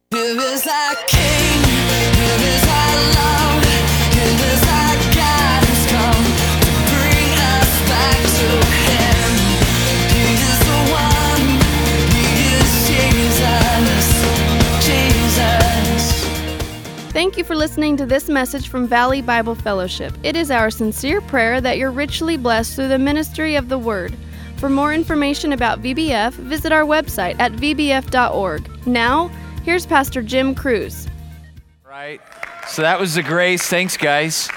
Give us our King, give us our love, give us our God who's come to bring us back to Him. He is the one, He is Jesus. Thank you for listening to this message from Valley Bible Fellowship. It is our sincere prayer that you're richly blessed through the ministry of the Word. For more information about VBF, visit our website at vbf.org. Now, here's Pastor Jim Cruz. Right. So that was the grace. Thanks, guys.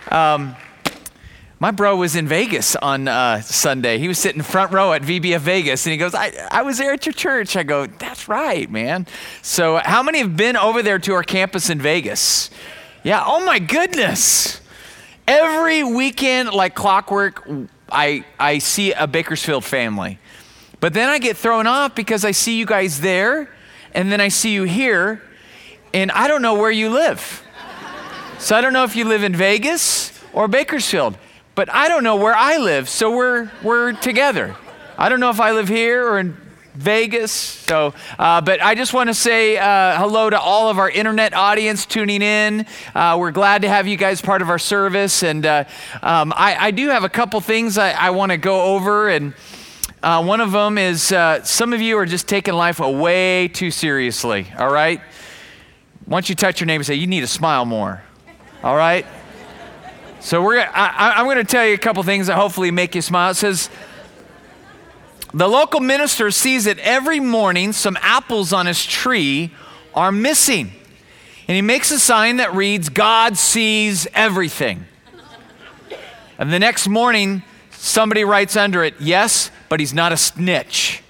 My bro was in Vegas on Sunday. He was sitting front row at VBF Vegas, and he goes, I was there at your church. I go, that's right, man. So how many have been over there to our campus in Vegas? Yeah, oh my goodness. Every weekend, like clockwork, I see a Bakersfield family. But then I get thrown off because I see you guys there, and then I see you here, and I don't know where you live. So I don't know if you live in Vegas or Bakersfield, but I don't know where I live, so we're together. I don't know if I live here or in Vegas, so, but I just want to say hello to all of our internet audience tuning in. We're glad to have you guys part of our service, and I do have a couple things I want to go over, and one of them is some of you are just taking life way too seriously, all right? Once you touch your neighbor, say, you need to smile more, all right? So I'm going to tell you a couple things that hopefully make you smile. It says, the local minister sees that every morning some apples on his tree are missing. And he makes a sign that reads, God sees everything. And the next morning, somebody writes under it, yes, but he's not a snitch.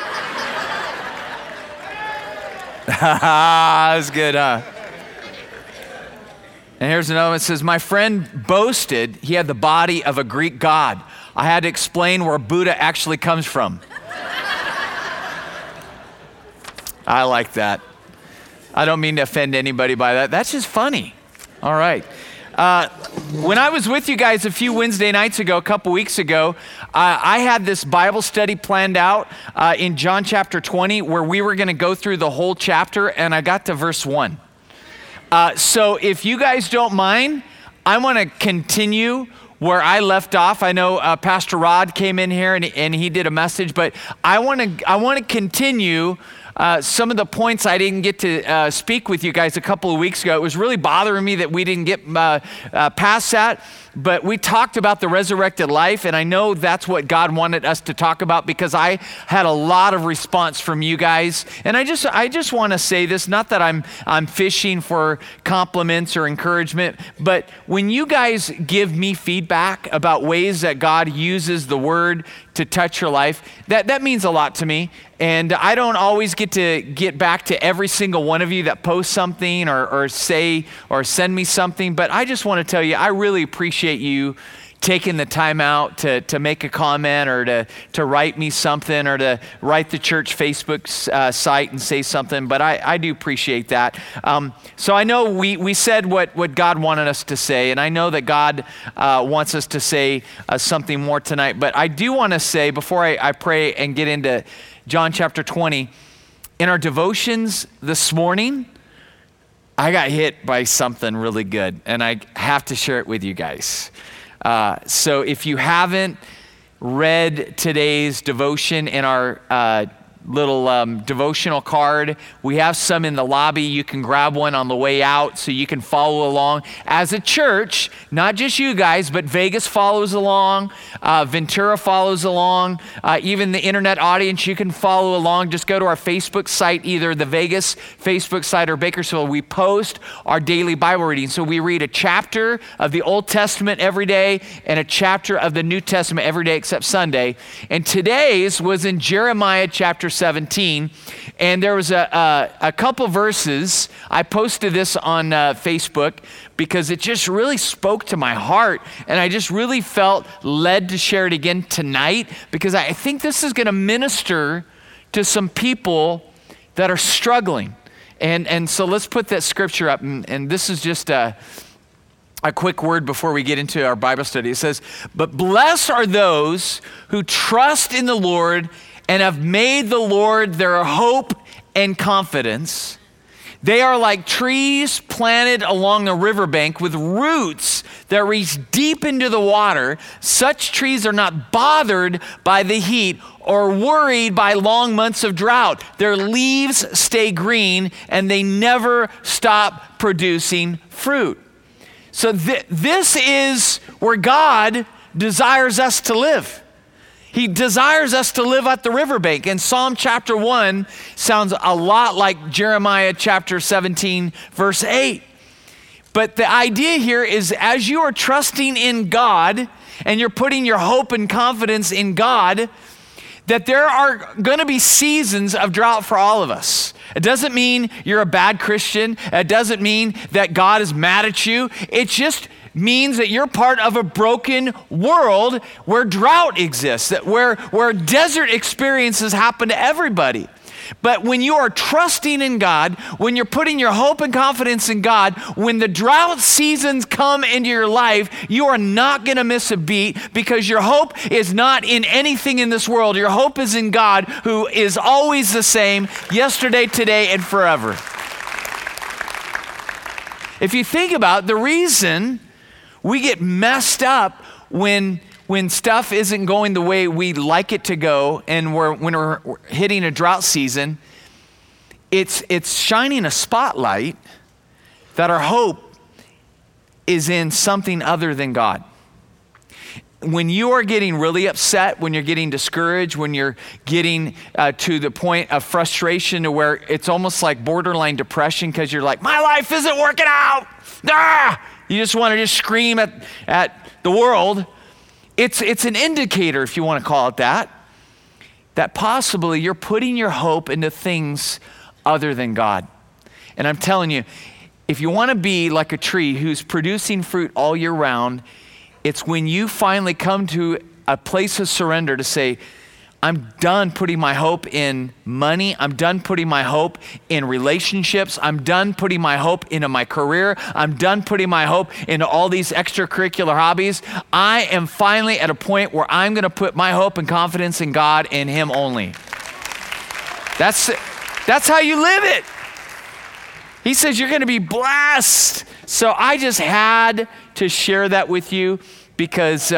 That's good, huh? And here's another one. It says, my friend boasted he had the body of a Greek god. I had to explain where Buddha actually comes from. I like that. I don't mean to offend anybody by that. That's just funny. All right. When I was with you guys a few Wednesday nights ago, a couple weeks ago, I had this Bible study planned out in John chapter 20 where we were going to go through the whole chapter, and I got to verse 1. So if you guys don't mind, I want to continue where I left off. I know Pastor Rod came in here and he did a message, but I want to continue some of the points I didn't get to speak with you guys a couple of weeks ago. It was really bothering me that we didn't get past that, but we talked about the resurrected life, and I know that's what God wanted us to talk about because I had a lot of response from you guys. And I just want to say this, not that I'm fishing for compliments or encouragement, but when you guys give me feedback about ways that God uses the word to touch your life, that means a lot to me. And I don't always get to get back to every single one of you that posts something or say or send me something, but I just want to tell you, I really appreciate you taking the time out to make a comment or to write me something or to write the church Facebook site and say something, but I do appreciate that. So I know we said what God wanted us to say, and I know that God wants us to say something more tonight, but I do want to say, before I pray and get into John chapter 20, in our devotions this morning, I got hit by something really good, and I have to share it with you guys. So if you haven't read today's devotion in our little devotional card, we have some in the lobby. You can grab one on the way out so you can follow along. As a church, not just you guys, but Vegas follows along, Ventura follows along, even the internet audience, you can follow along. Just go to our Facebook site, either the Vegas Facebook site or Bakersfield. We post our daily Bible reading. So we read a chapter of the Old Testament every day and a chapter of the New Testament every day except Sunday. And today's was in Jeremiah chapter 17, and there was a couple verses. I posted this on Facebook because it just really spoke to my heart, and I just really felt led to share it again tonight because I think this is going to minister to some people that are struggling. And so let's put that scripture up, and this is just a quick word before we get into our Bible study. It says, "But blessed are those who trust in the Lord and have made the Lord their hope and confidence. They are like trees planted along a riverbank with roots that reach deep into the water. Such trees are not bothered by the heat or worried by long months of drought. Their leaves stay green and they never stop producing fruit. So this is where God desires us to live. He desires us to live at the riverbank. And Psalm chapter 1 sounds a lot like Jeremiah chapter 17, verse 8. But the idea here is as you are trusting in God and you're putting your hope and confidence in God, that there are going to be seasons of drought for all of us. It doesn't mean you're a bad Christian. It doesn't mean that God is mad at you. It just means that you're part of a broken world where drought exists, where desert experiences happen to everybody. But when you are trusting in God, when you're putting your hope and confidence in God, when the drought seasons come into your life, you are not going to miss a beat because your hope is not in anything in this world. Your hope is in God, who is always the same, yesterday, today, and forever. If you think about it, the reason we get messed up when stuff isn't going the way we like it to go, and when we're hitting a drought season, it's shining a spotlight that our hope is in something other than God. When you are getting really upset, when you're getting discouraged, when you're getting to the point of frustration to where it's almost like borderline depression because you're like, my life isn't working out. Ah! You just want to just scream at the world. It's an indicator, if you want to call it that possibly you're putting your hope into things other than God. And I'm telling you, if you want to be like a tree who's producing fruit all year round, it's when you finally come to a place of surrender to say, I'm done putting my hope in money. I'm done putting my hope in relationships. I'm done putting my hope into my career. I'm done putting my hope into all these extracurricular hobbies. I am finally at a point where I'm going to put my hope and confidence in God and Him only. That's how you live it. He says you're going to be blessed. So I just had to share that with you because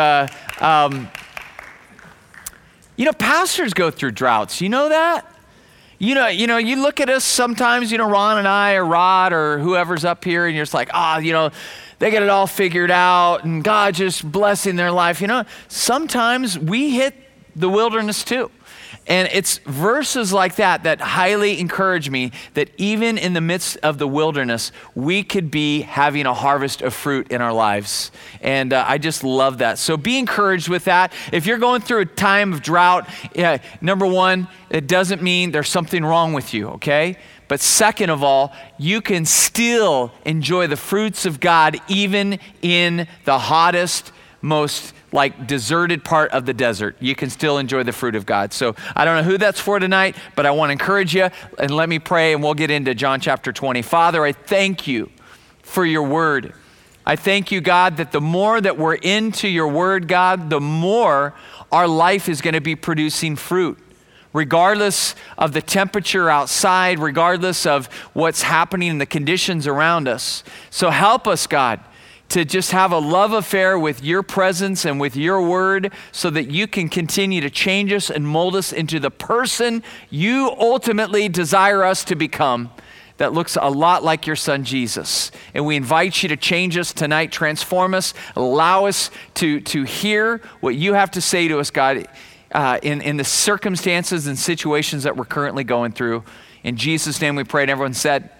pastors go through droughts. You know that? You look at us sometimes, Ron and I or Rod or whoever's up here, and you're just like, they get it all figured out and God just blessing their life. Sometimes we hit the wilderness too. And it's verses like that highly encourage me that even in the midst of the wilderness, we could be having a harvest of fruit in our lives. And I just love that. So be encouraged with that. If you're going through a time of drought, number one, it doesn't mean there's something wrong with you, okay? But second of all, you can still enjoy the fruits of God even in the hottest, most deserted part of the desert. You can still enjoy the fruit of God. So I don't know who that's for tonight, but I want to encourage you, and let me pray and we'll get into John chapter 20. Father, I thank you for your word. I thank you, God, that the more that we're into your word, God, the more our life is going to be producing fruit. Regardless of the temperature outside, regardless of what's happening in the conditions around us. So help us, God, to just have a love affair with your presence and with your word so that you can continue to change us and mold us into the person you ultimately desire us to become that looks a lot like your son, Jesus. And we invite you to change us tonight, transform us, allow us to hear what you have to say to us, God, in the circumstances and situations that we're currently going through. In Jesus' name we pray, and everyone said,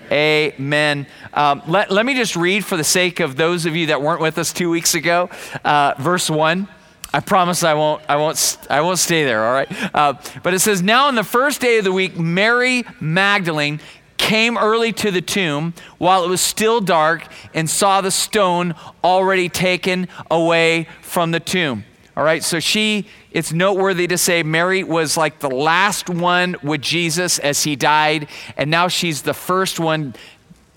Amen. Let me just read for the sake of those of you that weren't with us 2 weeks ago, verse 1. I promise I won't stay there, all right? But it says, now on the first day of the week, Mary Magdalene came early to the tomb while it was still dark and saw the stone already taken away from the tomb. All right, so it's noteworthy to say Mary was like the last one with Jesus as he died, and now she's the first one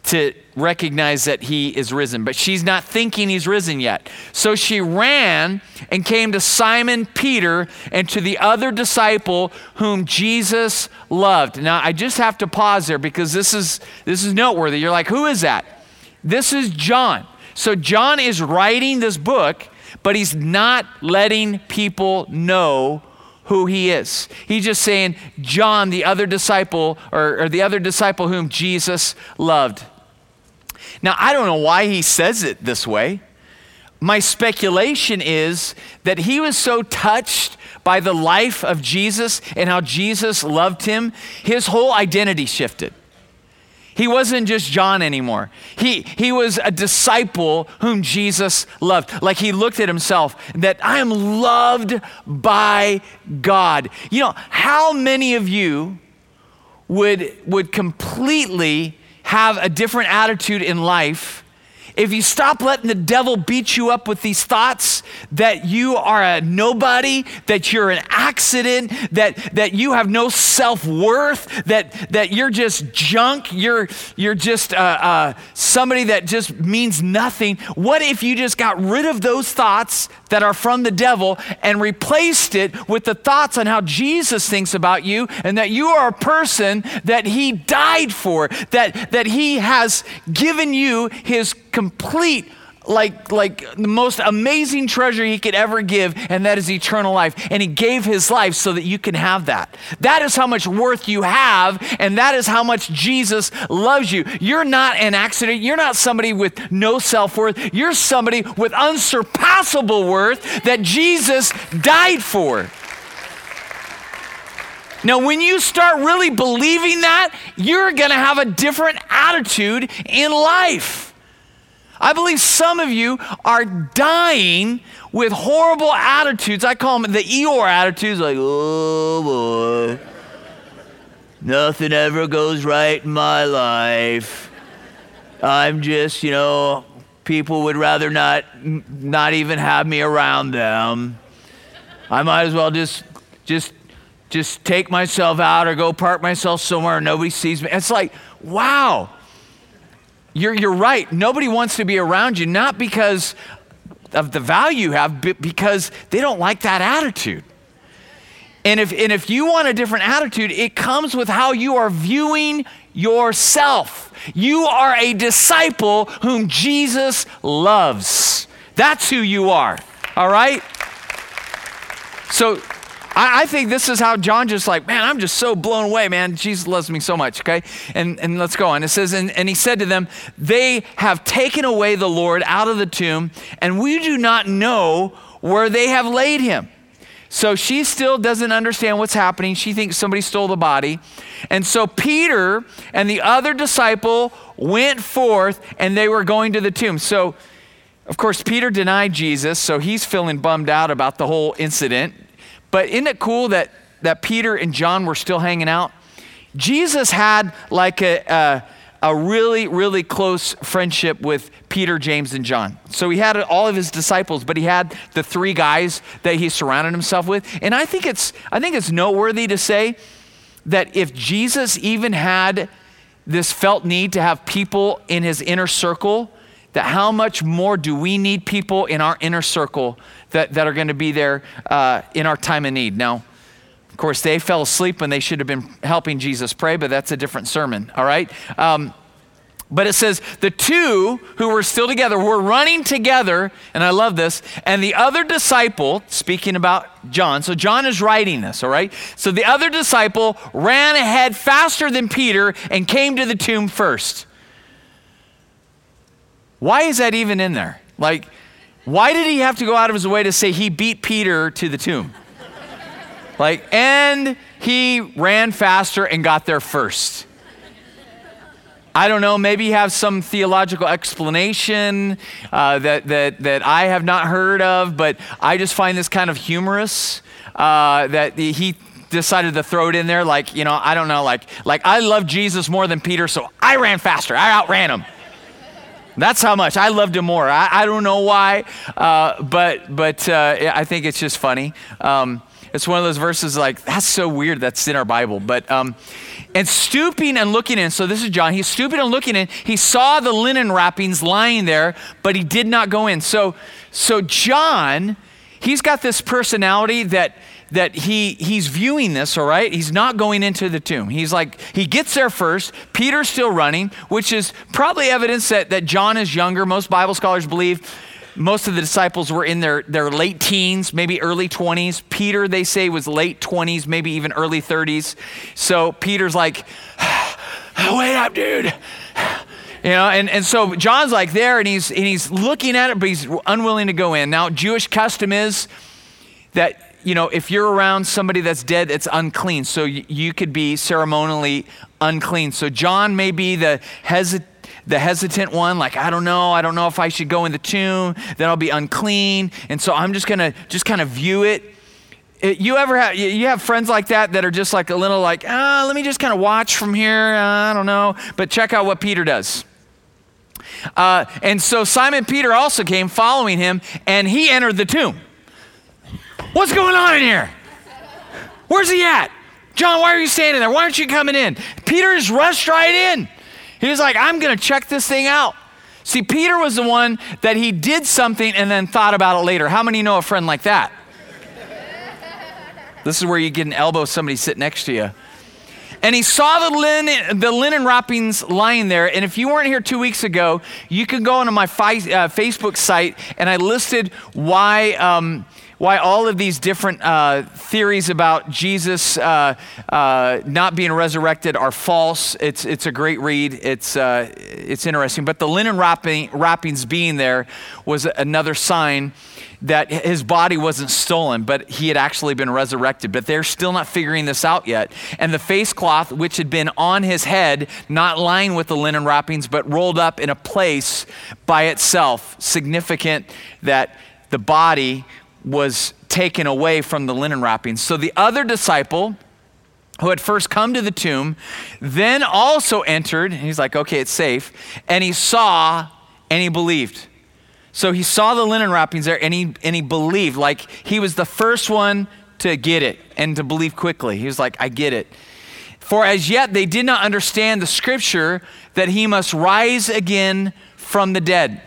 to recognize that he is risen, but she's not thinking he's risen yet. So she ran and came to Simon Peter and to the other disciple whom Jesus loved. Now, I just have to pause there because this is noteworthy. You're like, who is that? This is John. So John is writing this book, but he's not letting people know who he is. He's just saying, John, the other disciple, or the other disciple whom Jesus loved. Now, I don't know why he says it this way. My speculation is that he was so touched by the life of Jesus and how Jesus loved him, his whole identity shifted. He wasn't just John anymore. He was a disciple whom Jesus loved. Like he looked at himself that I am loved by God. You know, how many of you would completely have a different attitude in life if you stop letting the devil beat you up with these thoughts that you are a nobody, that you're an accident, that you have no self-worth, that you're just junk, you're just somebody that just means nothing. What if you just got rid of those thoughts that are from the devil and replaced it with the thoughts on how Jesus thinks about you and that you are a person that he died for, that he has given you his complete, like the most amazing treasure he could ever give, and that is eternal life. And he gave his life so that you can have that. That is how much worth you have, and that is how much Jesus loves you. You're not an accident. You're not somebody with no self-worth. You're somebody with unsurpassable worth that Jesus died for. Now, when you start really believing that, you're going to have a different attitude in life. I believe some of you are dying with horrible attitudes. I call them the Eeyore attitudes, like, oh boy, nothing ever goes right in my life. I'm just, people would rather not even have me around them. I might as well just take myself out or go park myself somewhere and nobody sees me. It's like, wow. You're right. Nobody wants to be around you, not because of the value you have, but because they don't like that attitude. And if you want a different attitude, it comes with how you are viewing yourself. You are a disciple whom Jesus loves. That's who you are. All right? So I think this is how John just like, man, I'm just so blown away, man. Jesus loves me so much, okay? And let's go on. It says, and he said to them, they have taken away the Lord out of the tomb, and we do not know where they have laid him. So she still doesn't understand what's happening. She thinks somebody stole the body. And so Peter and the other disciple went forth, and they were going to the tomb. So, of course, Peter denied Jesus, so he's feeling bummed out about the whole incident. But isn't it cool that Peter and John were still hanging out? Jesus had like a really, really close friendship with Peter, James, and John. So he had all of his disciples, but he had the three guys that he surrounded himself with. And I think it's noteworthy to say that if Jesus even had this felt need to have people in his inner circle, that how much more do we need people in our inner circle that are going to be there in our time of need. Now, of course, they fell asleep when they should have been helping Jesus pray, but that's a different sermon, all right? But it says the two who were still together were running together, and I love this, and the other disciple, speaking about John, so John is writing this, all right? So the other disciple ran ahead faster than Peter and came to the tomb first. Why is that even in there? Like, why did he have to go out of his way to say he beat Peter to the tomb? And he ran faster and got there first. I don't know, maybe you have some theological explanation that I have not heard of, but I just find this kind of humorous that he decided to throw it in there. I don't know, like I love Jesus more than Peter, so I ran faster. I outran him. That's how much I loved him more. I don't know why, but I think it's just funny. It's one of those verses like, that's so weird that's in our Bible. But, and stooping and looking in, so this is John, he's stooping and looking in, he saw the linen wrappings lying there, but he did not go in. So John, he's got this personality that he's viewing this, all right? He's not going into the tomb. He's like, he gets there first. Peter's still running, which is probably evidence that John is younger. Most Bible scholars believe most of the disciples were in their late teens, maybe early 20s. Peter, they say, was late 20s, maybe even early 30s. So Peter's like, wait up, dude. You know, and so John's like there, and he's looking at it, but he's unwilling to go in. Now, Jewish custom is that, you know, if you're around somebody that's dead, it's unclean. So you could be ceremonially unclean. So John may be the hesitant one, like, I don't know if I should go in the tomb, then I'll be unclean. And so I'm just gonna kind of view it. You have friends like that are just like a little like, let me just kind of watch from here. I don't know. But check out what Peter does. And so Simon Peter also came following him, and he entered the tomb. What's going on in here? Where's he at? John, why are you standing there? Why aren't you coming in? Peter just rushed right in. He was like, I'm going to check this thing out. See, Peter was the one that he did something and then thought about it later. How many know a friend like that? This is where you get an elbow somebody sit next to you. And he saw the linen wrappings lying there. And if you weren't here 2 weeks ago, you can go onto my Facebook site, and I listed why all of these different theories about Jesus not being resurrected are false. It's a great read. It's interesting. But the linen wrappings being there was another sign that his body wasn't stolen, but he had actually been resurrected. But they're still not figuring this out yet. And the face cloth, which had been on his head, not lying with the linen wrappings, but rolled up in a place by itself, significant that the body was taken away from the linen wrappings. So the other disciple who had first come to the tomb then also entered, and he's like, okay, it's safe, and he saw and he believed. So he saw the linen wrappings there, and he believed, like he was the first one to get it and to believe quickly. He was like, I get it. For as yet they did not understand the scripture that he must rise again from the dead.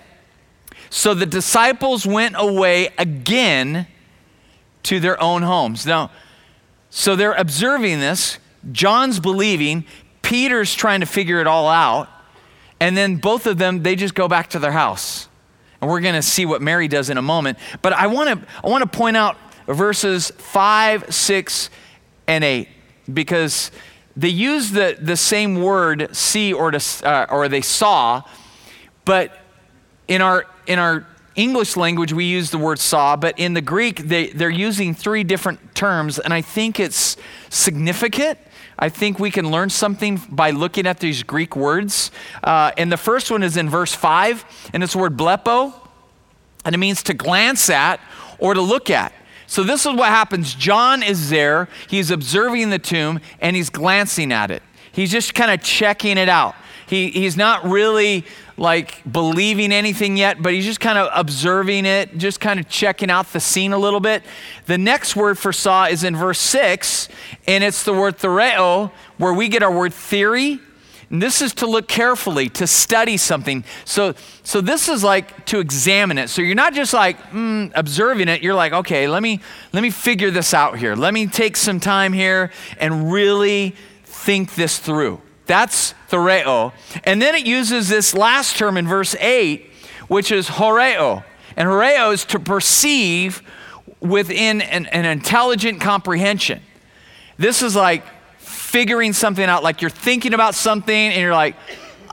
So the disciples went away again to their own homes. Now, so they're observing this. John's believing. Peter's trying to figure it all out. And then both of them, they just go back to their house. And we're going to see what Mary does in a moment. But I want to point out verses 5, 6, and 8, because they use the same word, see, or they saw, but in our English language, we use the word saw, but in the Greek, they're using three different terms, and I think it's significant. I think we can learn something by looking at these Greek words. And the first one is in verse 5, and it's the word blepo, and it means to glance at or to look at. So this is what happens. John is there, he's observing the tomb, and he's glancing at it. He's just kind of checking it out. He's not really like believing anything yet, but he's just kind of observing it, just kind of checking out the scene a little bit. The next word for saw is in verse 6, and it's the word theoreo, where we get our word theory. And this is to look carefully, to study something. So this is like to examine it. So you're not just like observing it. You're like, okay, let me figure this out here. Let me take some time here and really think this through. That's theoreo. And then it uses this last term in verse 8, which is horeo. And horeo is to perceive within an intelligent comprehension. This is like figuring something out, like you're thinking about something and you're like,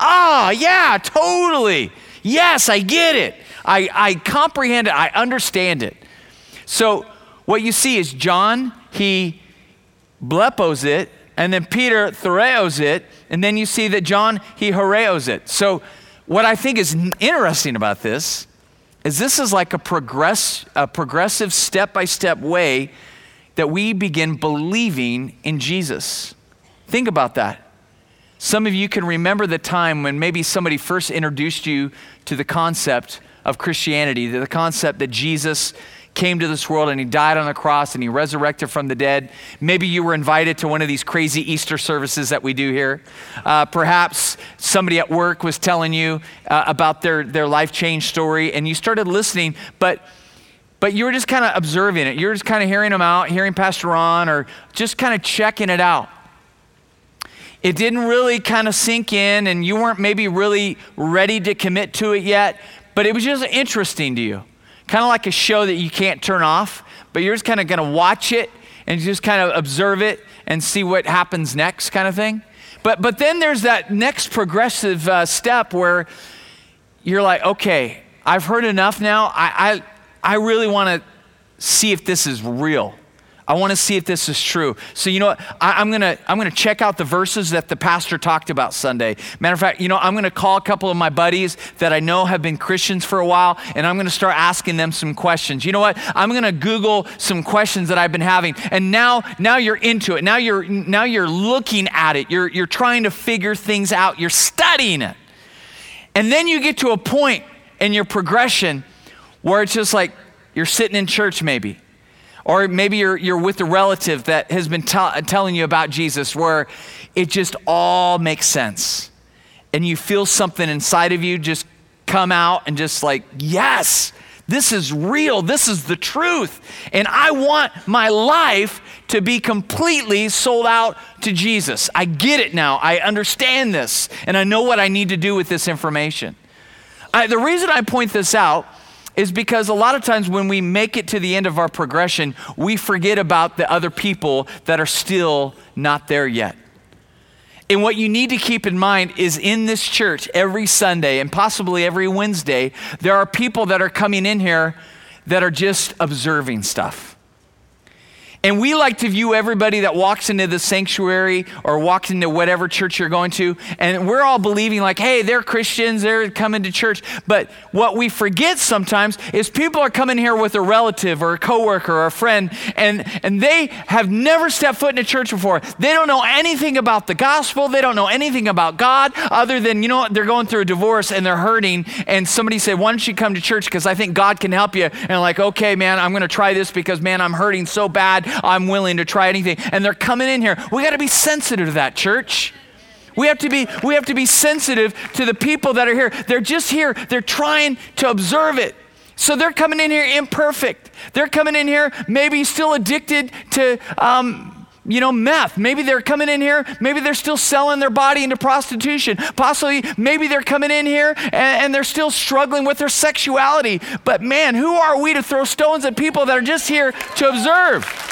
yeah, totally. Yes, I get it. I comprehend it. I understand it. So what you see is John, he blepos it, and then Peter theoreos it, and then you see that John, he horeos it. So what I think is interesting about this is like a progressive step-by-step way that we begin believing in Jesus. Think about that. Some of you can remember the time when maybe somebody first introduced you to the concept of Christianity, the concept that Jesus came to this world and he died on the cross and he resurrected from the dead. Maybe you were invited to one of these crazy Easter services that we do here. Perhaps somebody at work was telling you about their life change story and you started listening, but you were just kind of observing it. You're just kind of hearing them out, hearing Pastor Ron, or just kind of checking it out. It didn't really kind of sink in and you weren't maybe really ready to commit to it yet, but it was just interesting to you. Kind of like a show that you can't turn off, but you're just kind of going to watch it and just kind of observe it and see what happens next kind of thing. But then there's that next progressive step where you're like, okay, I've heard enough now. I really want to see if this is real. I want to see if this is true. So you know what? I'm gonna check out the verses that the pastor talked about Sunday. Matter of fact, I'm gonna call a couple of my buddies that I know have been Christians for a while, and I'm gonna start asking them some questions. You know what? I'm gonna Google some questions that I've been having, and now you're into it. Now you're looking at it. You're trying to figure things out. You're studying it, and then you get to a point in your progression where it's just like you're sitting in church maybe. Or maybe you're with a relative that has been telling you about Jesus where it just all makes sense. And you feel something inside of you just come out and just like, yes, this is real. This is the truth. And I want my life to be completely sold out to Jesus. I get it now. I understand this. And I know what I need to do with this information. The reason I point this out is because a lot of times when we make it to the end of our progression, we forget about the other people that are still not there yet. And what you need to keep in mind is in this church every Sunday and possibly every Wednesday, there are people that are coming in here that are just observing stuff. And we like to view everybody that walks into the sanctuary or walks into whatever church you're going to, and we're all believing like, hey, they're Christians, they're coming to church. But what we forget sometimes is people are coming here with a relative or a coworker or a friend, and they have never stepped foot in a church before. They don't know anything about the gospel. They don't know anything about God other than, they're going through a divorce and they're hurting, and somebody said, why don't you come to church because I think God can help you. And like, okay, man, I'm going to try this because, man, I'm hurting so bad. I'm willing to try anything. And they're coming in here. We got to be sensitive to that, church. We have to be sensitive to the people that are here. They're just here. They're trying to observe it. So they're coming in here imperfect. They're coming in here maybe still addicted to meth. Maybe they're coming in here, maybe they're still selling their body into prostitution. Possibly, maybe they're coming in here and they're still struggling with their sexuality. But man, who are we to throw stones at people that are just here to observe?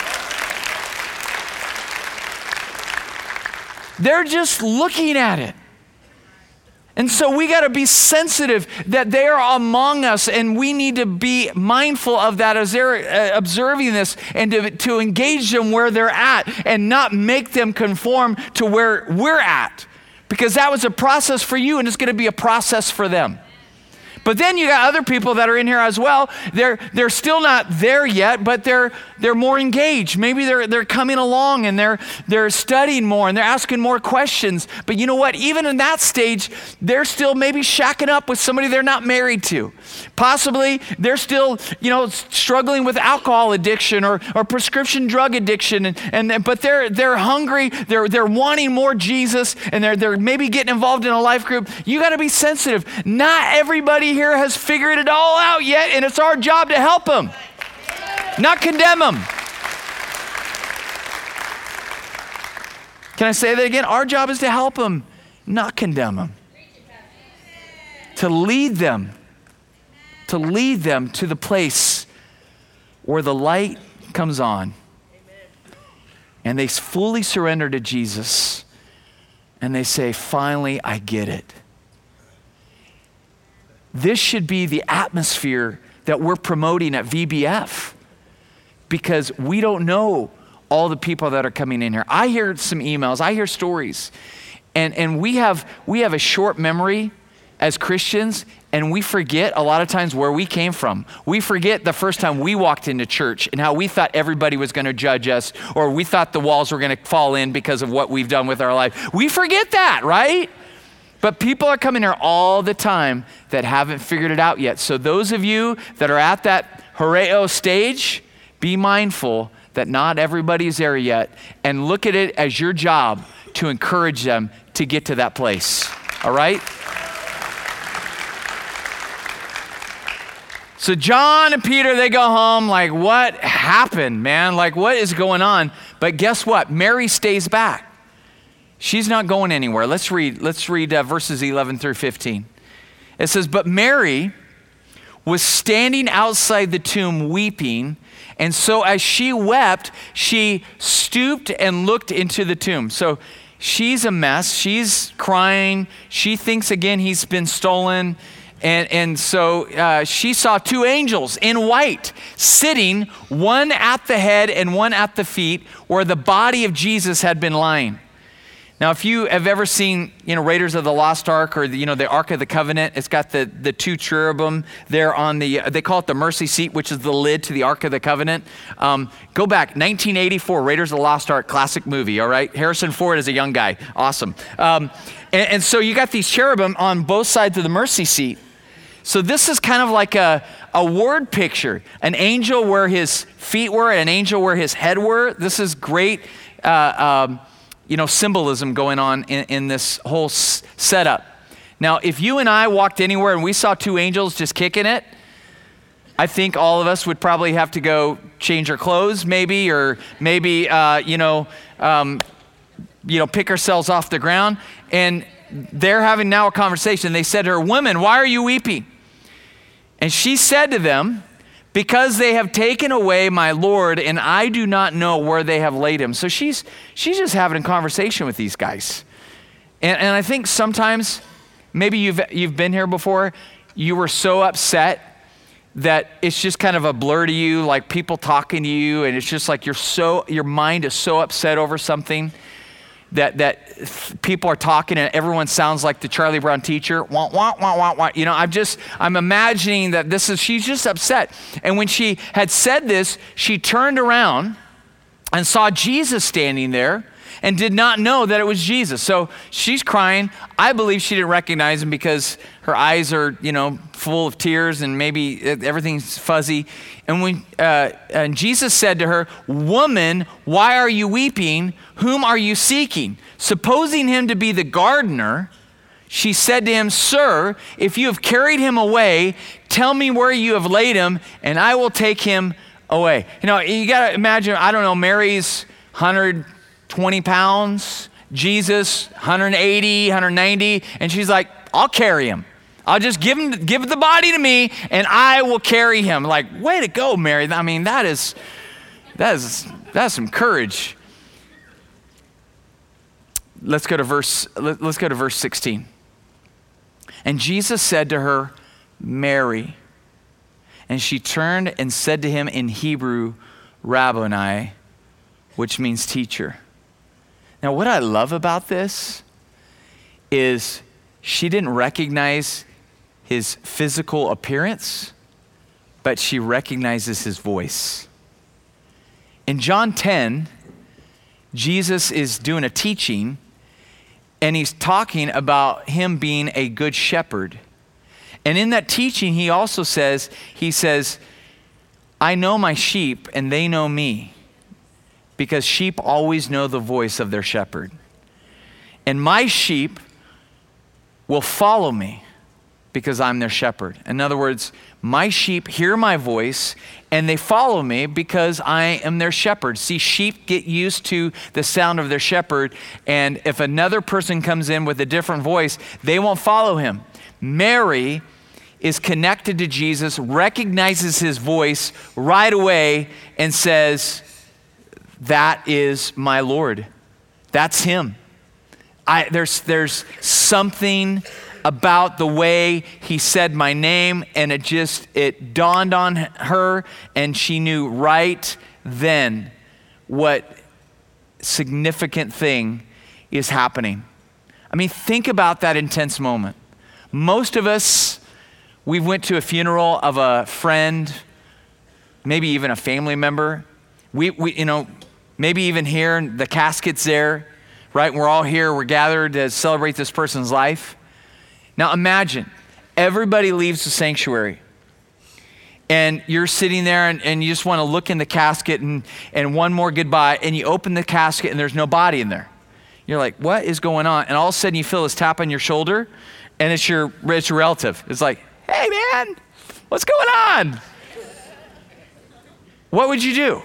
They're just looking at it. And so we got to be sensitive that they are among us, and we need to be mindful of that as they're observing this, and to engage them where they're at and not make them conform to where we're at, because that was a process for you and it's going to be a process for them. But then you got other people that are in here as well. They're still not there yet, but they're more engaged. Maybe they're coming along and they're studying more and they're asking more questions. But you know what? Even in that stage, they're still maybe shacking up with somebody they're not married to. Possibly they're still, struggling with alcohol addiction or prescription drug addiction. But they're hungry. They're wanting more Jesus, and they're maybe getting involved in a life group. You got to be sensitive. Not everybody here has figured it all out yet, and it's our job to help them, not condemn them. Can I say that again? Our job is to help them, not condemn them. To lead them to the place where the light comes on and they fully surrender to Jesus and they say, finally, I get it. This should be the atmosphere that we're promoting at VBF, because we don't know all the people that are coming in here. I hear some emails, I hear stories, and we have a short memory as Christians, and we forget a lot of times where we came from. We forget the first time we walked into church and how we thought everybody was going to judge us, or we thought the walls were going to fall in because of what we've done with our life. We forget that, right? But people are coming here all the time that haven't figured it out yet. So those of you that are at that horeo stage, be mindful that not everybody's there yet, and look at it as your job to encourage them to get to that place. All right? So John and Peter, they go home like, what happened, man? Like, what is going on? But guess what? Mary stays back. She's not going anywhere. Let's read verses 11 through 15. It says, but Mary was standing outside the tomb weeping, and so as she wept, she stooped and looked into the tomb. So she's a mess. She's crying. She thinks again he's been stolen. And so she saw two angels in white sitting, one at the head and one at the feet, where the body of Jesus had been lying. Now, if you have ever seen, Raiders of the Lost Ark, or the Ark of the Covenant, it's got the two cherubim there on they call it the mercy seat, which is the lid to the Ark of the Covenant. Go back, 1984, Raiders of the Lost Ark, classic movie, all right? Harrison Ford is a young guy, awesome. And so you got these cherubim on both sides of the mercy seat. So this is kind of like a word picture, an angel where his feet were, an angel where his head were. This is great, symbolism going on in this whole setup. Now, if you and I walked anywhere and we saw two angels just kicking it, I think all of us would probably have to go change our clothes, maybe, or maybe, pick ourselves off the ground. And they're having now a conversation. They said to her, "Women, why are you weeping?" And she said to them, "Because they have taken away my Lord, and I do not know where they have laid him." So she's just having a conversation with these guys. And I think sometimes, maybe you've been here before, you were so upset that it's just kind of a blur to you, like people talking to you, and it's just like your mind is so upset over something that people are talking and everyone sounds like the Charlie Brown teacher. Wah, wah, wah, wah, wah. I'm imagining that she's just upset. And when she had said this, she turned around and saw Jesus standing there and did not know that it was Jesus. So she's crying. I believe she didn't recognize him because her eyes are, full of tears and maybe everything's fuzzy. And Jesus said to her, "Woman, why are you weeping? Whom are you seeking?" Supposing him to be the gardener, she said to him, "Sir, if you have carried him away, tell me where you have laid him, and I will take him away." You got to imagine, I don't know, Mary's 120 pounds, Jesus 180, 190, and she's like, "I'll carry him. I'll just give the body to me, and I will carry him." Like, way to go, Mary. I mean, that's some courage. Let's go to verse 16. And Jesus said to her, "Mary." And she turned and said to him in Hebrew, "Rabboni," which means teacher. Now, what I love about this is she didn't recognize his physical appearance, but she recognizes his voice. In John 10, Jesus is doing a teaching, and he's talking about him being a good shepherd. And in that teaching, he also says, "I know my sheep, and they know me, because sheep always know the voice of their shepherd. And my sheep will follow me, because I'm their shepherd." In other words, my sheep hear my voice and they follow me because I am their shepherd. See, sheep get used to the sound of their shepherd, and if another person comes in with a different voice, they won't follow him. Mary is connected to Jesus, recognizes his voice right away, and says, "That is my Lord. That's him." There's something about the way he said my name, and it dawned on her, and she knew right then what significant thing is happening. I mean, think about that intense moment. Most of us, we went to a funeral of a friend, maybe even a family member. We maybe even here, the casket's there, right? We're all here, we're gathered to celebrate this person's life. Now imagine, everybody leaves the sanctuary, and you're sitting there and you just want to look in the casket and one more goodbye, and you open the casket and there's no body in there. You're like, what is going on? And all of a sudden you feel this tap on your shoulder, and it's your relative. It's like, hey man, what's going on? What would you do?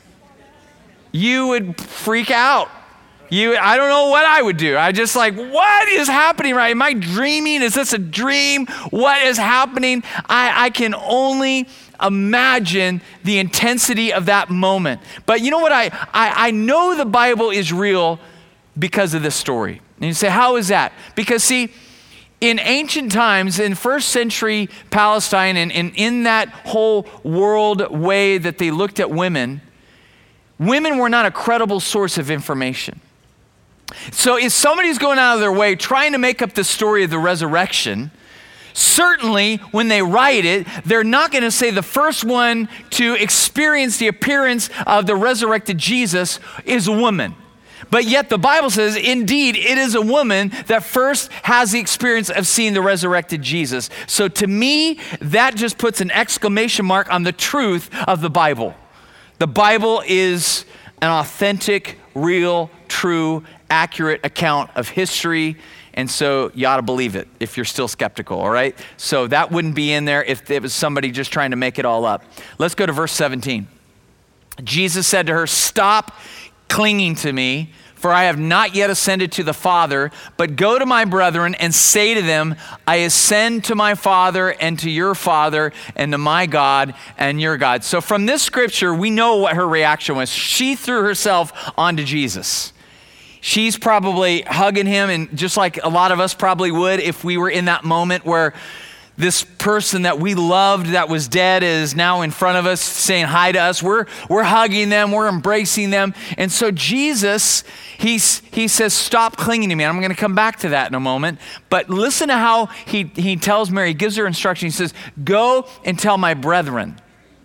You would freak out. I don't know what I would do. I just like, what is happening right? Am I dreaming? Is this a dream? What is happening? I can only imagine the intensity of that moment. But you know what? I know the Bible is real because of this story. And you say, how is that? Because see, in ancient times, in first century Palestine, and in that whole world way that they looked at women were not a credible source of information. So if somebody's going out of their way trying to make up the story of the resurrection, certainly when they write it, they're not going to say the first one to experience the appearance of the resurrected Jesus is a woman. But yet the Bible says, indeed, it is a woman that first has the experience of seeing the resurrected Jesus. So to me, that just puts an exclamation mark on the truth of the Bible. The Bible is an authentic, real, true, accurate account of history, and so you ought to believe it if you're still skeptical, all right? So that wouldn't be in there if it was somebody just trying to make it all up. Let's go to verse 17. Jesus said to her, stop clinging to me, for I have not yet ascended to the Father, but go to my brethren and say to them, I ascend to my Father and to your Father and to my God and your God. So from this scripture, we know what her reaction was. She threw herself onto Jesus. She's probably hugging him, and just like a lot of us probably would if we were in that moment where this person that we loved that was dead is now in front of us saying hi to us. We're hugging them, we're embracing them. And so Jesus, he says, stop clinging to me. And I'm going to come back to that in a moment. But listen to how he tells Mary, he gives her instruction. He says, go and tell my brethren.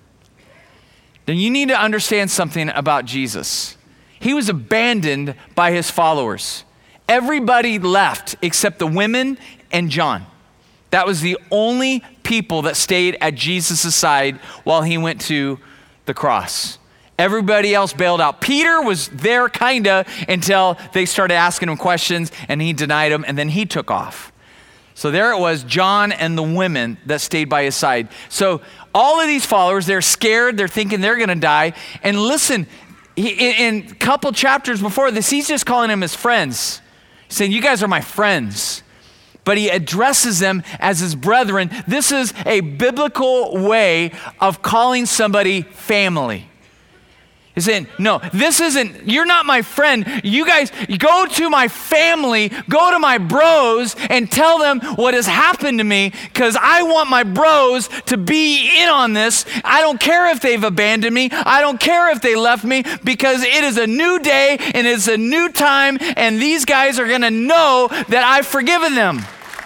Then you need to understand something about Jesus. He was abandoned by his followers. Everybody left except the women and John. That was the only people that stayed at Jesus' side while he went to the cross. Everybody else bailed out. Peter was there kinda until they started asking him questions and he denied them, and then he took off. So there it was, John and the women that stayed by his side. So all of these followers, they're scared, they're thinking they're gonna die. And listen, in a couple chapters before this, he's just calling them his friends. He's saying, you guys are my friends. But he addresses them as his brethren. This is a biblical way of calling somebody family. He's saying, no, this isn't, you're not my friend. You guys, go to my family, go to my bros and tell them what has happened to me, because I want my bros to be in on this. I don't care if they've abandoned me. I don't care if they left me, because it is a new day and it's a new time, and these guys are going to know that I've forgiven them.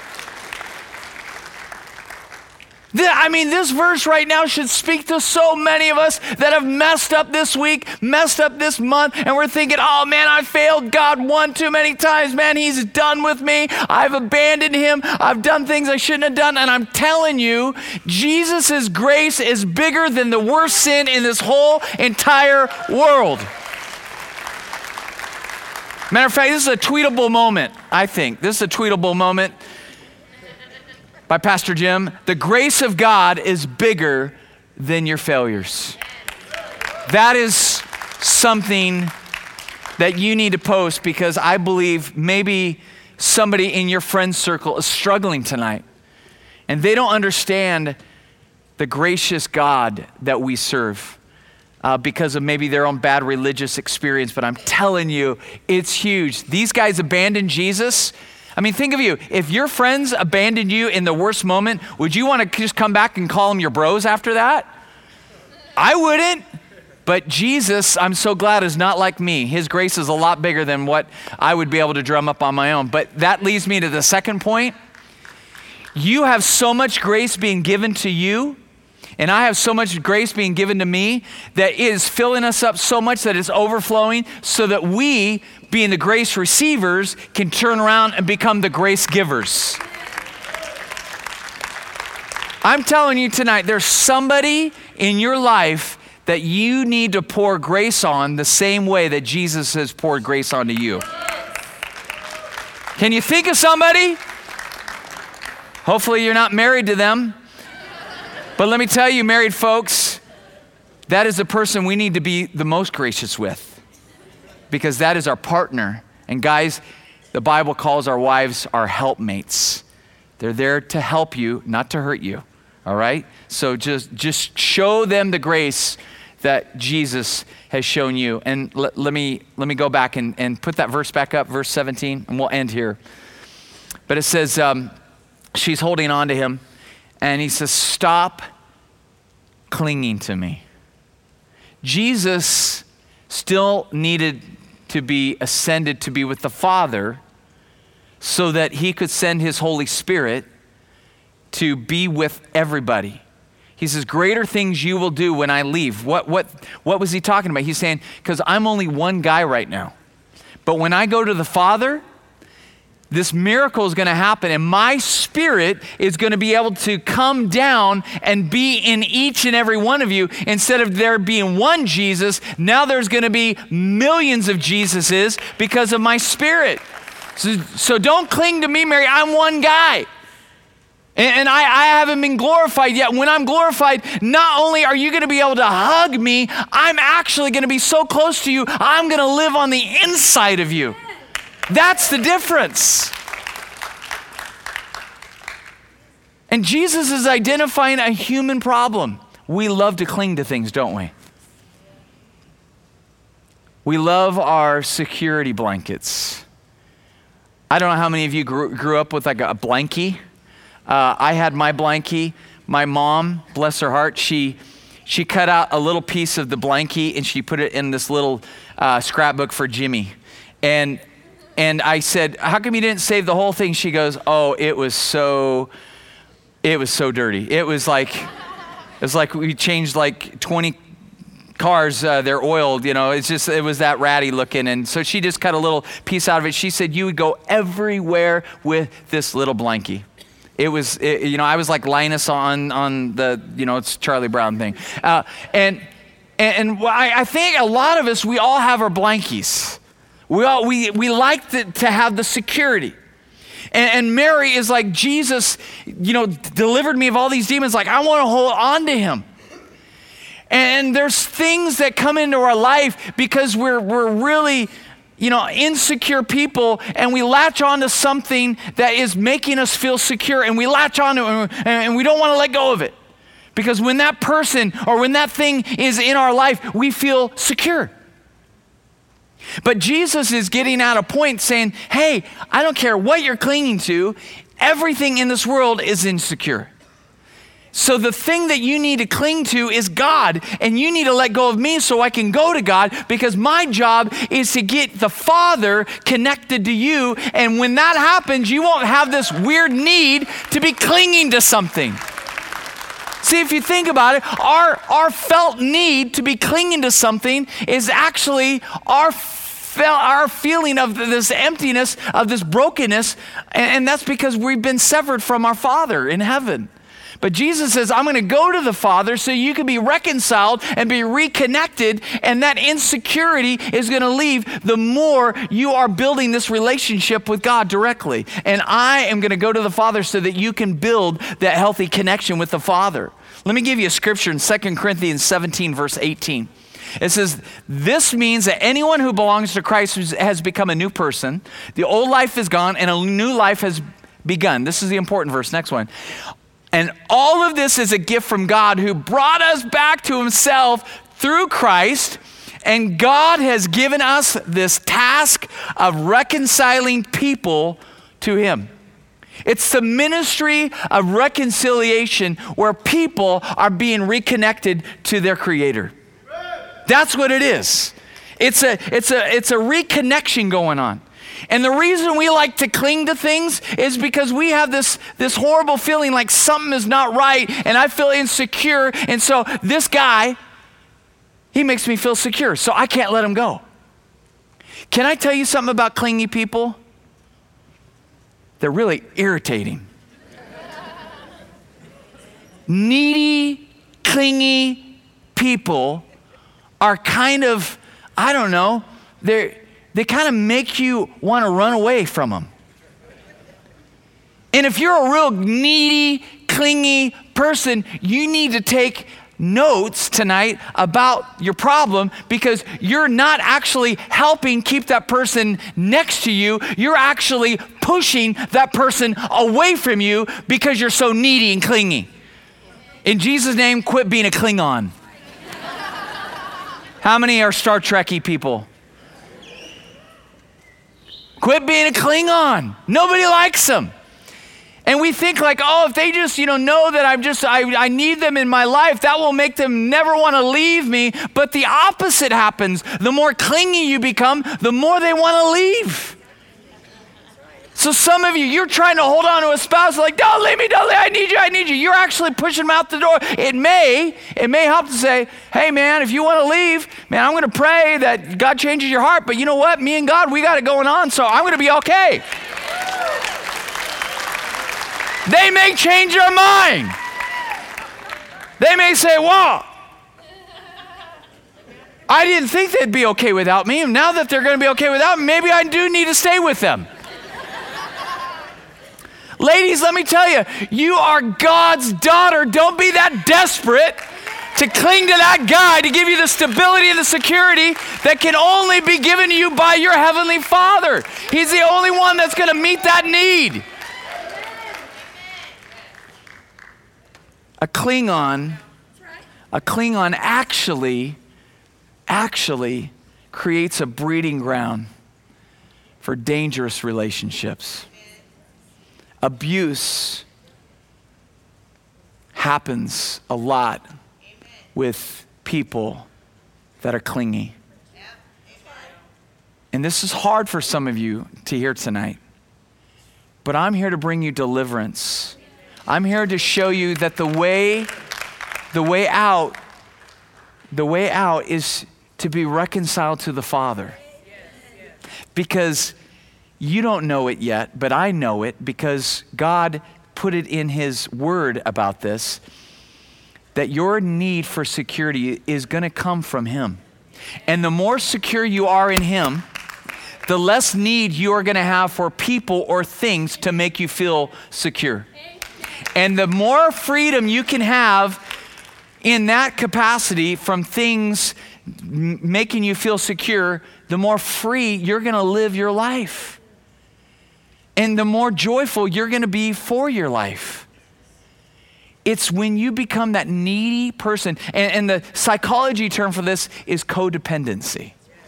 This verse right now should speak to so many of us that have messed up this week, messed up this month, and we're thinking, oh man, I failed God one too many times. Man, he's done with me. I've abandoned him. I've done things I shouldn't have done. And I'm telling you, Jesus' grace is bigger than the worst sin in this whole entire world. Matter of fact, this is a tweetable moment, I think. This is a tweetable moment by Pastor Jim. The grace of God is bigger than your failures. That is something that you need to post, because I believe maybe somebody in your friend circle is struggling tonight and they don't understand the gracious God that we serve because of maybe their own bad religious experience. But I'm telling you, it's huge. These guys abandoned Jesus. Think of you. If your friends abandoned you in the worst moment, would you want to just come back and call them your bros after that? I wouldn't. But Jesus, I'm so glad, is not like me. His grace is a lot bigger than what I would be able to drum up on my own. But that leads me to the second point. You have so much grace being given to you, and I have so much grace being given to me, that it is filling us up so much that it's overflowing, so that we, being the grace receivers, can turn around and become the grace givers. I'm telling you tonight, there's somebody in your life that you need to pour grace on the same way that Jesus has poured grace onto you. Can you think of somebody? Hopefully you're not married to them. But let me tell you, married folks, that is the person we need to be the most gracious with, because that is our partner. And guys, the Bible calls our wives our helpmates. They're there to help you, not to hurt you. All right? So just show them the grace that Jesus has shown you. And let me go back and put that verse back up, verse 17, and we'll end here. But it says, she's holding on to him, and he says, stop clinging to me. Jesus still needed to be ascended to be with the Father so that he could send his Holy Spirit to be with everybody. He says, greater things you will do when I leave. What was he talking about? He's saying, because I'm only one guy right now. But when I go to the Father, this miracle is going to happen, and my Spirit is going to be able to come down and be in each and every one of you. Instead of there being one Jesus, now there's going to be millions of Jesuses because of my Spirit. So don't cling to me, Mary. I'm one guy. And I haven't been glorified yet. When I'm glorified, not only are you going to be able to hug me, I'm actually going to be so close to you, I'm going to live on the inside of you. That's the difference. And Jesus is identifying a human problem. We love to cling to things, don't we? We love our security blankets. I don't know how many of you grew up with like a blankie. I had my blankie. My mom, bless her heart, she cut out a little piece of the blankie and she put it in this little scrapbook for Jimmy. And I said, how come you didn't save the whole thing? She goes, oh, it was so dirty. It was like we changed like 20 cars, they're oiled, it was that ratty looking. And so she just cut a little piece out of it. She said, you would go everywhere with this little blankie. I was like Linus on the, it's Charlie Brown thing. And I think a lot of us, we all have our blankies. We like to have the security. And Mary is like, Jesus, delivered me of all these demons. Like, I want to hold on to him. And there's things that come into our life because we're really, insecure people, and we latch on to something that is making us feel secure, and we latch on to it, and we don't want to let go of it. Because when that person or when that thing is in our life, we feel secure. But Jesus is getting at a point saying, hey, I don't care what you're clinging to, everything in this world is insecure. So the thing that you need to cling to is God, and you need to let go of me so I can go to God, because my job is to get the Father connected to you. And when that happens, you won't have this weird need to be clinging to something. See, if you think about it, our felt need to be clinging to something is actually our feeling of this emptiness, of this brokenness, and that's because we've been severed from our Father in heaven. But Jesus says, I'm going to go to the Father so you can be reconciled and be reconnected, and that insecurity is going to leave the more you are building this relationship with God directly. And I am going to go to the Father so that you can build that healthy connection with the Father. Let me give you a scripture in 2 Corinthians 17, verse 18. It says, this means that anyone who belongs to Christ has become a new person. The old life is gone and a new life has begun. This is the important verse. Next one. And all of this is a gift from God, who brought us back to himself through Christ. And God has given us this task of reconciling people to him. It's the ministry of reconciliation where people are being reconnected to their Creator. That's what it is. It's a reconnection going on. And the reason we like to cling to things is because we have this horrible feeling like something is not right, and I feel insecure. And so this guy, he makes me feel secure, so I can't let him go. Can I tell you something about clingy people? They're really irritating. needy, clingy people are kind of, I don't know, they kind of make you want to run away from them. And if you're a real needy, clingy person, you need to take notes tonight about your problem, because you're not actually helping keep that person next to you. You're actually pushing that person away from you because you're so needy and clingy. In Jesus' name, quit being a Klingon. How many are Star Trek-y people? Quit being a Klingon. Nobody likes them. And we think like, oh, if they just, know that I need them in my life, that will make them never want to leave me. But the opposite happens. The more clingy you become, the more they want to leave. So some of you, you're trying to hold on to a spouse like, don't leave me, I need you. You're actually pushing them out the door. It may help to say, hey man, if you want to leave, man, I'm going to pray that God changes your heart. But you know what? Me and God, we got it going on, so I'm going to be okay. They may change their mind. They may say, well, I didn't think they'd be okay without me. And now that they're going to be okay without me, maybe I do need to stay with them. Ladies, let me tell you, you are God's daughter. Don't be that desperate to cling to that guy to give you the stability and the security that can only be given to you by your Heavenly Father. He's the only one that's going to meet that need. A Klingon actually creates a breeding ground for dangerous relationships. Abuse happens a lot with people that are clingy. And this is hard for some of you to hear tonight, but I'm here to bring you deliverance. I'm here to show you that the way out is to be reconciled to the Father. Because you don't know it yet, but I know it because God put it in His Word about this, that your need for security is going to come from Him. And the more secure you are in Him, the less need you are going to have for people or things to make you feel secure. And the more freedom you can have in that capacity from things making you feel secure, the more free you're going to live your life. And the more joyful you're going to be for your life. It's when you become that needy person, and the psychology term for this is codependency.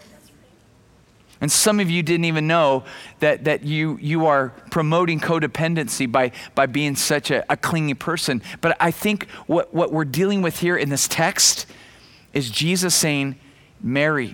And some of you didn't even know that you are promoting codependency by being such a clingy person. But I think what we're dealing with here in this text is Jesus saying, Mary,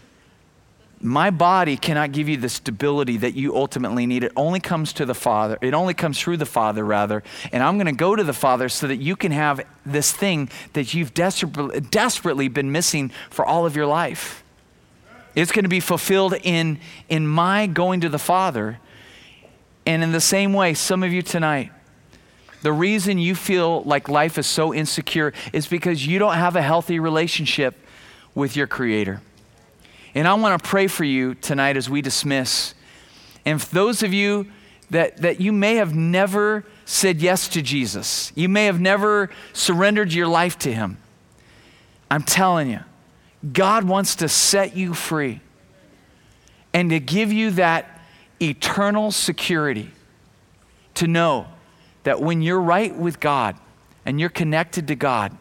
my body cannot give you the stability that you ultimately need. It only comes to the Father. It only comes through the Father, rather. And I'm going to go to the Father so that you can have this thing that you've desperately been missing for all of your life. It's going to be fulfilled in my going to the Father. And in the same way, some of you tonight, the reason you feel like life is so insecure is because you don't have a healthy relationship with your Creator. And I want to pray for you tonight as we dismiss. And for those of you that you may have never said yes to Jesus, you may have never surrendered your life to Him, I'm telling you, God wants to set you free and to give you that eternal security to know that when you're right with God and you're connected to God,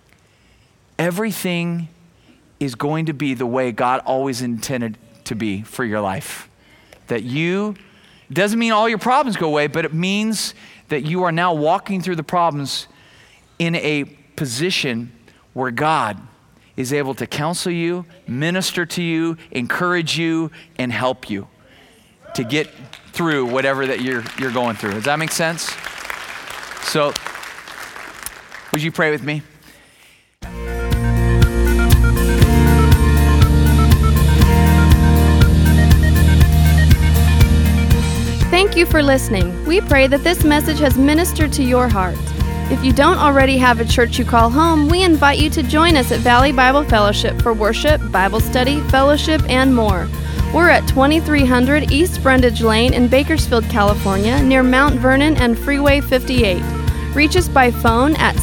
everything is going to be the way God always intended to be for your life. That doesn't mean all your problems go away, but it means that you are now walking through the problems in a position where God is able to counsel you, minister to you, encourage you, and help you to get through whatever that you're going through. Does that make sense? So, would you pray with me? Thank you for listening. We pray that this message has ministered to your heart. If you don't already have a church you call home, we invite you to join us at Valley Bible Fellowship for worship, Bible study, fellowship, and more. We're at 2300 East Brundage Lane in Bakersfield, California, near Mount Vernon and Freeway 58. Reach us by phone at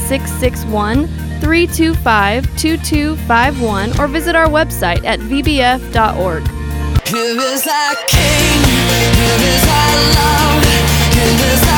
661-325-2251 or visit our website at vbf.org. Here is our King, here is our love, here is our